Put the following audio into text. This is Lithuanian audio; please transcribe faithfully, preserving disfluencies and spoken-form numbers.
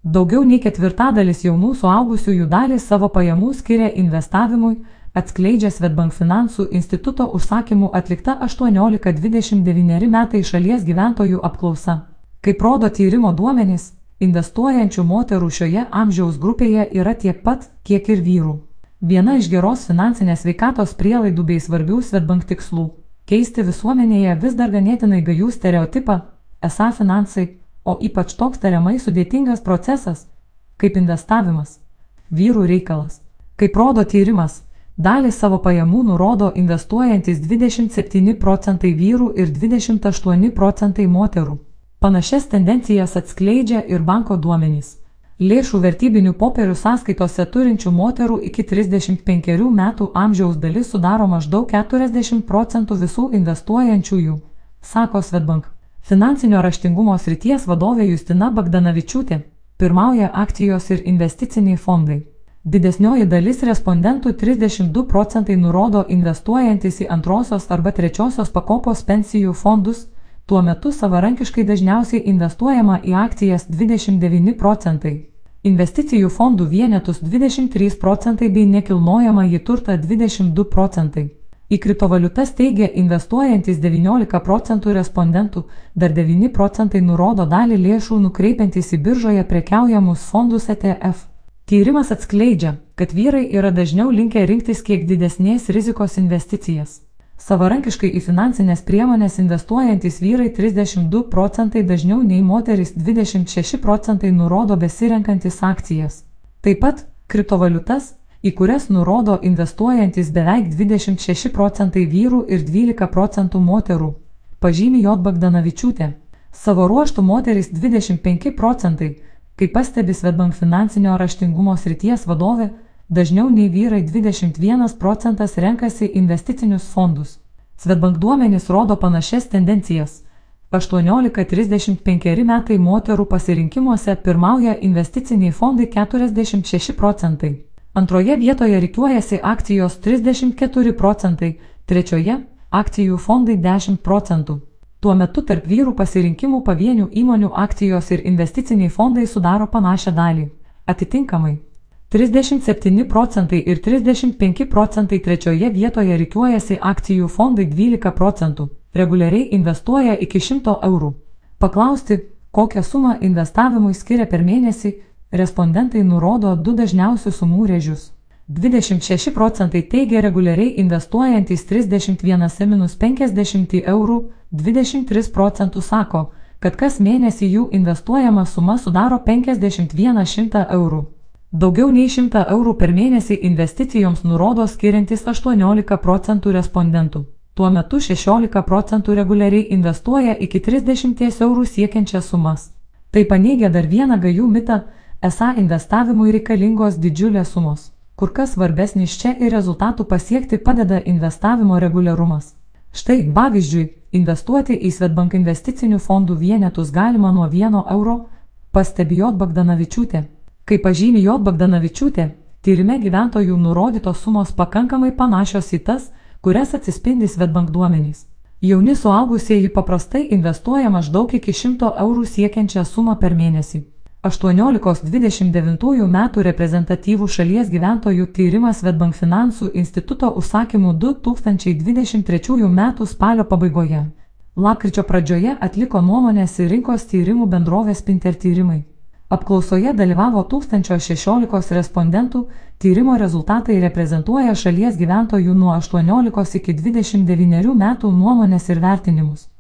Daugiau nei ketvirtadalis jaunų suaugusiųjų dalį savo pajamų skiria investavimui, atskleidžia Swedbank finansų instituto užsakymų atlikta aštuoniolika dvidešimt devyneri metai šalies gyventojų apklausa. Kaip rodo tyrimo duomenys, investuojančių moterų šioje amžiaus grupėje yra tiek pat, kiek ir vyrų. Viena iš geros finansinės sveikatos prielaidų bei svarbių Swedbank tikslų – keisti visuomenėje vis dar ganėtinai gajų stereotipą, esą finansai, o ypač toks tariamai sudėtingas procesas, kaip investavimas, vyrų reikalas. Kaip rodo tyrimas, dalį savo pajamų nurodo investuojantis dvidešimt septyni procentai vyrų ir dvidešimt aštuoni procentai moterų. Panašias tendencijas atskleidžia ir banko duomenys. Lėšų vertybinių popierių sąskaitose turinčių moterų iki trisdešimt penkerių metų amžiaus dalis sudaro maždaug keturiasdešimt procentų visų investuojančiųjų, sako Swedbank. Finansinio raštingumo srities vadovė Justina Bagdanavičiūtė, pirmauja akcijos ir investiciniai fondai. Didesnioji dalis respondentų trisdešimt du procentai nurodo investuojantis į antrosios arba trečiosios pakopos pensijų fondus, tuo metu savarankiškai dažniausiai investuojama į akcijas dvidešimt devyni procentai, investicijų fondų vienetus dvidešimt trys procentai bei nekilnojamąjį turtą dvidešimt du procentai. Į kriptovaliutas teigia investuojantis devyniolika procentų respondentų, dar devyni procentai nurodo dalį lėšų nukreipiantis į biržoje prekiaujamus fondus E T F. Tyrimas atskleidžia, kad vyrai yra dažniau linkę rinktis kiek didesnės rizikos investicijas. Savarankiškai į finansinės priemonės investuojantis vyrai trisdešimt du procentai dažniau nei moterys dvidešimt šeši procentai nurodo besirenkantis akcijas. Taip pat kriptovaliutas, į kurias nurodo investuojantis beveik dvidešimt šeši procentai vyrų ir dvylika procentų moterų, pažymi J. Bagdanavičiūtė. Savo ruožtų moterys dvidešimt penki procentai, kaip pastebi Swedbank finansinio raštingumo srities vadovė, dažniau nei vyrai dvidešimt vienas procentas renkasi investicinius fondus. Swedbank duomenys rodo panašias tendencijas. aštuoniolika trisdešimt penkeri metai moterų pasirinkimuose pirmauja investiciniai fondai keturiasdešimt šeši procentai. Antroje vietoje rikiuojasi akcijos trisdešimt keturi procentai, trečioje akcijų fondai dešimt procentų. Tuo metu tarp vyrų pasirinkimų pavienių įmonių akcijos ir investiciniai fondai sudaro panašią dalį. Atitinkamai, trisdešimt septyni procentai ir trisdešimt penki procentai trečioje vietoje rikiuojasi akcijų fondai dvylika procentų, reguliariai investuoja iki šimto eurų. Paklausti, kokią sumą investavimui skiria per mėnesį, respondentai nurodo du dažniausius sumų rėžius. dvidešimt šeši procentai teigia reguliariai investuojantys trisdešimt vienas minus penkiasdešimt eurų, dvidešimt tris procentus sako, kad kas mėnesį jų investuojama suma sudaro penkiasdešimt vieną šimtą eurų. Daugiau nei šimtą eurų per mėnesį investicijoms nurodo skiriantis aštuoniolika procentų respondentų. Tuo metu šešiolika procentų reguliariai investuoja iki trisdešimt eurų siekiančias sumas. Tai paneigia dar vieną gajų mitą, esą investavimui reikalingos didžiulės sumos. Kur kas svarbesnis čia ir rezultatų pasiekti padeda investavimo reguliarumas. Štai, pavyzdžiui, investuoti į Swedbank investicinių fondų vienetus galima nuo vieno euro, pastebi J. Bagdanavičiūtė. Kaip pažymi J. Bagdanavičiūtė, tyrime gyventojų nurodytos sumos pakankamai panašios į tas, kurias atsispindi Swedbank duomenys. Jauni suaugusieji paprastai investuoja maždaug iki šimto eurų siekiančią sumą per mėnesį. aštuoniolikos dvidešimt devintųjų metų reprezentatyvų šalies gyventojų tyrimas Swedbank finansų instituto užsakymų du tūkstančiai dvidešimt trečiųjų metų spalio pabaigoje. Lapkričio pradžioje atliko nuomonės ir rinkos tyrimų bendrovės Spinter tyrimai. Apklausoje dalyvavo tūkstantis šešiolika respondentų, tyrimo rezultatai reprezentuoja šalies gyventojų nuo aštuoniolikos iki dvidešimt devynerių metų nuomonės ir vertinimus.